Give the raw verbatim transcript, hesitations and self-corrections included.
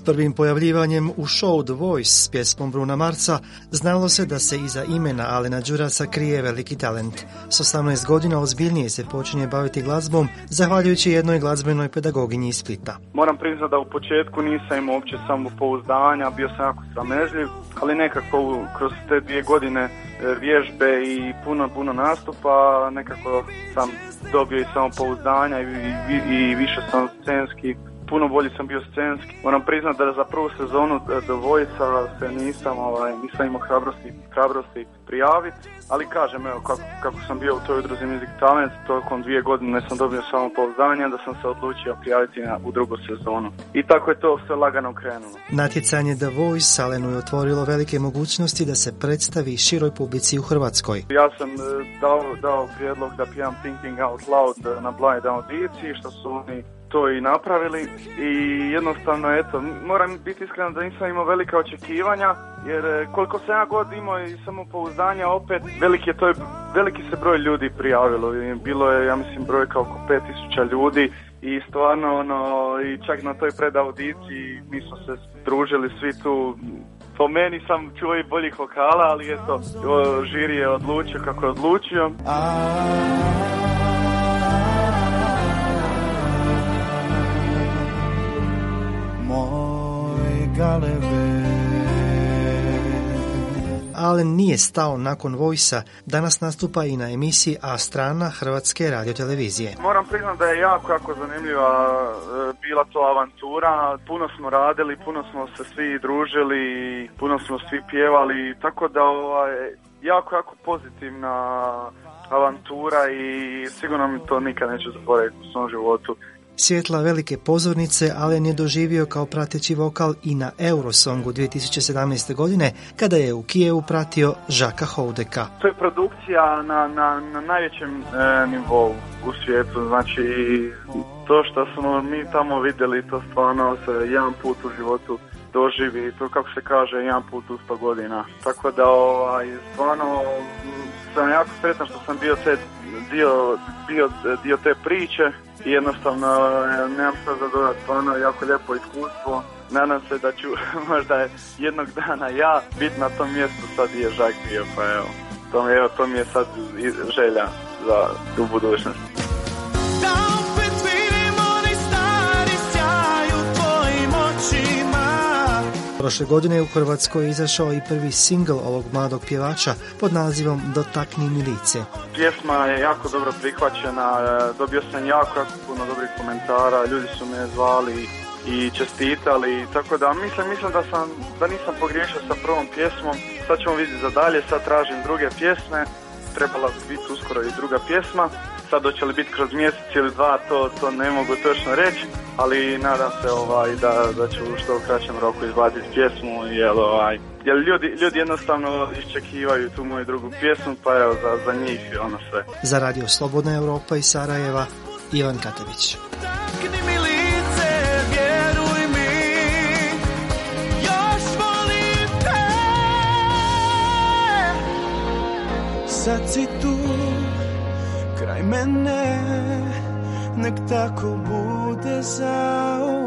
prvim pojavljivanjem u show The Voice s pjesmom Bruna Marsa znalo se da se iza imena Alena Đurasa krije veliki talent. S osamnaest godina ozbiljnije se počinje baviti glazbom, zahvaljujući jednoj glazbenoj pedagoginji iz Splita. Moram priznati da u početku nisam imao uopće samopouzdanja, bio sam jako sramežljiv, ali nekako kroz te dvije godine vježbe i puno, puno nastupa, nekako sam dobio i samopouzdanja i, i, i više sam scenski. Puno bolji sam bio scenski. Moram priznati da za prvu sezonu The Voice-a se nisam, ovaj, nisam imao hrabrosti, hrabrosti prijaviti, ali kažem, evo, kako, kako sam bio u toj udruzi Music Talent, tokom dvije godine sam dobio samopouzdanje, da sam se odlučio prijaviti na, u drugu sezonu. I tako je to sve lagano krenulo. Natjecanje The Voice Alenu je otvorilo velike mogućnosti da se predstavi široj publici u Hrvatskoj. Ja sam dao, dao prijedlog da pjevam Thinking Out Loud na blind audiciji, što su oni to i napravili i jednostavno, eto, moram biti iskren da nisam imao velika očekivanja, jer koliko sam ja god imao i samopouzdanja, opet veliki, je to, veliki se broj ljudi prijavilo. Bilo je, ja mislim, brojka oko pet tisuća ljudi i stvarno, ono, i čak na toj predaudiciji mi smo se družili svi tu. Po meni sam čuo i boljih vokala, ali eto, žiri je odlučio kako je odlučio. Alen nije stao nakon Voice-a, danas nastupa i na emisiji A Strana Hrvatske radiotelevizije. Moram priznati da je jako, jako zanimljiva bila to avantura. Puno smo radili, puno smo se svi družili, puno smo svi pjevali, tako da ovaj, jako, jako pozitivna avantura i sigurno mi to nikad neću zaboraviti u svom životu. Svjetla velike pozornice Alen je doživio kao prateći vokal i na Eurosongu dvije tisuće sedamnaeste. godine, kada je u Kijevu pratio Žaka Houdeka. To je produkcija na, na, na najvećem e, nivou u svijetu, znači to što smo mi tamo vidjeli, to stvarno se jedan put u životu doživi, to kako se kaže, jedan put u sto godina. Tako da ovaj, stvarno sam jako sretan što sam bio, te, dio, bio dio te priče. I jednostavno nemam što za dodat, stvarno jako lijepo iskustvo. Nadam se da ću možda jednog dana ja biti na tom mjestu sad je Žak bio, pa evo. To mi, evo, to mi je sad želja za tu budućnost. Prošle godine u Hrvatskoj je izašao i prvi singl ovog mladog pjevača pod nazivom Dotakni mi lice. Pjesma je jako dobro prihvaćena, dobio sam jako, jako puno dobrih komentara, ljudi su me zvali i čestitali, tako da mislim, mislim da, sam, da nisam pogriješio sa prvom pjesmom. Sad ćemo vidjeti za dalje, sad tražim druge pjesme, trebala bi biti uskoro i druga pjesma. Sad hoće li biti kroz mjesec ili dva, to, to ne mogu točno reći, ali nadam se ovaj, da, da ću u što kraćem roku izbaciti pjesmu, jer, ovaj, jer ljudi, ljudi jednostavno iščekivaju tu moju drugu pjesmu, pa evo za, za njih je ono sve. Za Radio Slobodna Europa iz Sarajeva, Ivan Katević. Sad si tu kraj mene, nek tako bude zauvijek.